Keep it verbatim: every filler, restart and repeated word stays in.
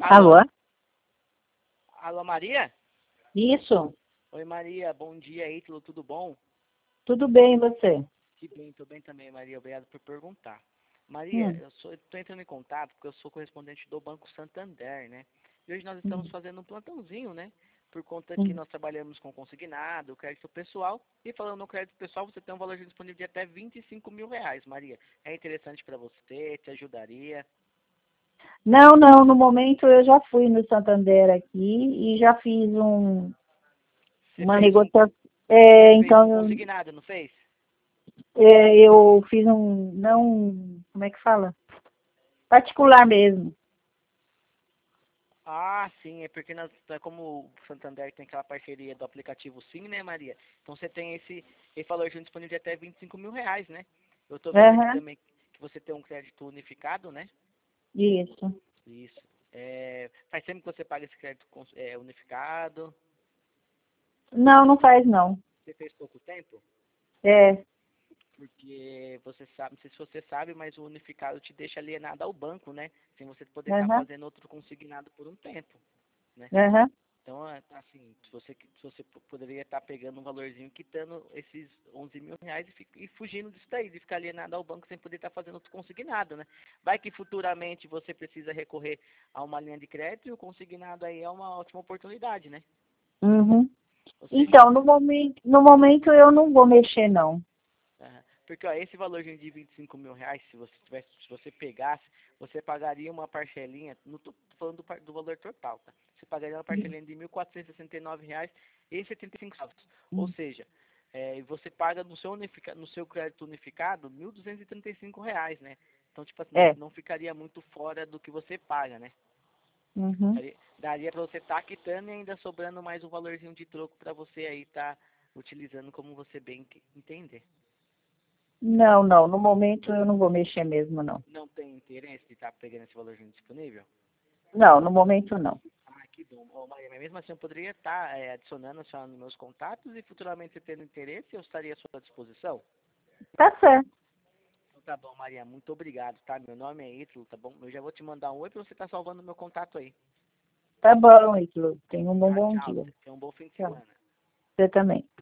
Alô? Alô? Alô, Maria? Isso. Oi, Maria. Bom dia, Ítalo. Tudo bom? Tudo bem, e você? Que bem, tô bem também, Maria. Obrigado por perguntar. Maria, Hum. eu sou, tô entrando em contato porque eu sou correspondente do Banco Santander, né? E hoje nós estamos Hum. fazendo um plantãozinho, né? Por conta que Hum. nós trabalhamos com consignado, crédito pessoal. E falando no crédito pessoal, você tem um valor disponível de até vinte e cinco mil reais, Maria. É interessante para você? Te ajudaria? Não, não, no momento eu já fui no Santander aqui e já fiz um, Você uma fez um, negociação. você É, fez um então, consignado, não fez? é, eu fiz um, não, como é que fala? Particular mesmo. Ah, sim, é porque nós, é como o Santander tem aquela parceria do aplicativo Sim, né, Maria? Então você tem esse, esse valor junto disponível de até vinte e cinco mil reais, né? Eu tô vendo aqui Aham, também que você tem um crédito unificado, né? isso. Isso. É, faz tempo que você paga esse crédito cons- é, unificado? Não, não faz não. Você fez pouco tempo? É, Porque você sabe, não sei se você sabe, mas o unificado te deixa alienado ao banco, né? Sem você poder estar aham, fazendo outro consignado por um tempo, né? aham. Então, é, assim, se você, se você p- poderia estar pegando um valorzinho, quitando esses onze mil reais e, fi- e fugindo disso daí, de ficar alienado ao banco sem poder estar fazendo outro consignado, né? Vai que futuramente você precisa recorrer a uma linha de crédito e o consignado aí é uma ótima oportunidade, né? Uhum. Ou seja, Então, no momento, no momento eu não vou mexer não. aham. Porque ó, esse valorzinho de vinte e cinco mil reais, se você tivesse, se você pegasse, você pagaria uma parcelinha, não tô falando do, par- do valor total, tá? Você pagaria uma parcelinha de mil quatrocentos e sessenta e nove reais e setenta e cinco centavos. Ou Hum. seja, é, você paga no seu, unifica, no seu crédito unificado mil duzentos e trinta e cinco reais, né? Então, tipo assim, não, É. não ficaria muito fora do que você paga, né? Uhum. Daria, daria para você estar quitando e ainda sobrando mais um valorzinho de troco para você aí estar utilizando como você bem que- entender. Não, não, no momento eu não vou mexer mesmo não. Não tem interesse de estar pegando esse valorzinho disponível? Não, no momento não. Ah, que bom. Ô, Maria, mas mesmo assim eu poderia estar é, adicionando a senhora nos meus contatos e futuramente você tendo interesse, eu estaria à sua disposição. Tá certo. Então tá bom, Maria, muito obrigado, tá? Meu nome é Ítalo, tá bom? Eu já vou te mandar um oi pra você estar salvando meu contato aí. Tá bom, Ítalo. Tenha um bom, Tá, bom tchau. dia. Tenha um bom fim de Tchau. semana. Você também.